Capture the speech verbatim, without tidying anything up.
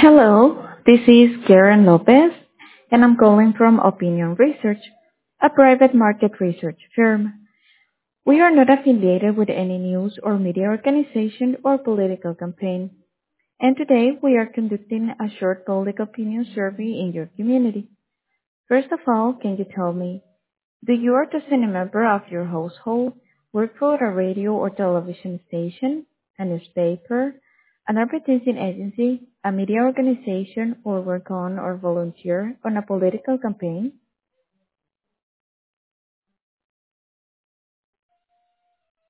Hello, this is Karen Lopez, and I'm calling from Opinion Research, a private market research firm. We are not affiliated with any news or media organization or political campaign, and today we are conducting a short public opinion survey in your community. First of all, can you tell me, do you or does any member of your household work for a radio or television station, a newspaper, an advertising agency, a media organization, or work on or volunteer on a political campaign?